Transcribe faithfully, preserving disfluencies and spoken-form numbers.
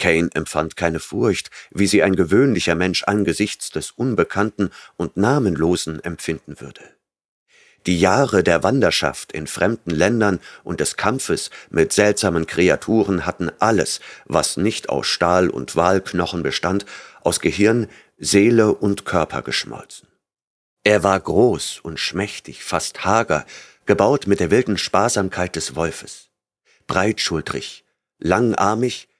Kane empfand keine Furcht, wie sie ein gewöhnlicher Mensch angesichts des Unbekannten und Namenlosen empfinden würde. Die Jahre der Wanderschaft in fremden Ländern und des Kampfes mit seltsamen Kreaturen hatten alles, was nicht aus Stahl und Walknochen bestand, aus Gehirn, Seele und Körper geschmolzen. Er war groß und schmächtig, fast hager, gebaut mit der wilden Sparsamkeit des Wolfes. Breitschultrig, langarmig,